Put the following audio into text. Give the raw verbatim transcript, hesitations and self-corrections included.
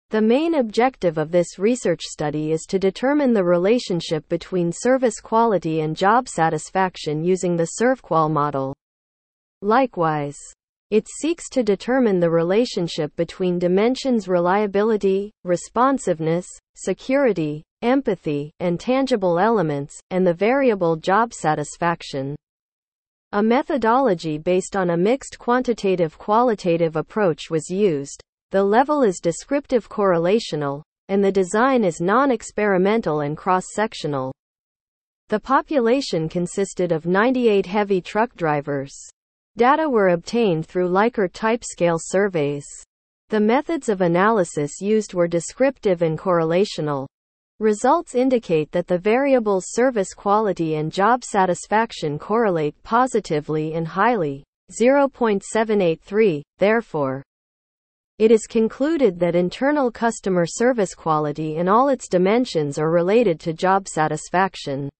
The main objective of this research study is to determine the relationship between service quality and job satisfaction using the ServQual model. Likewise, it seeks to determine the relationship between dimensions reliability, responsiveness, security, empathy, and tangible elements, and the variable job satisfaction. A methodology based on a mixed quantitative-qualitative approach was used. The level is descriptive correlational, and the design is non-experimental and cross-sectional. The population consisted of ninety-eight heavy truck drivers. Data were obtained through Likert typescale surveys. The methods of analysis used were descriptive and correlational. Results indicate that the variables service quality and job satisfaction correlate positively and highly, zero point seven eight three, therefore. It is concluded that internal customer service quality in all its dimensions are related to job satisfaction.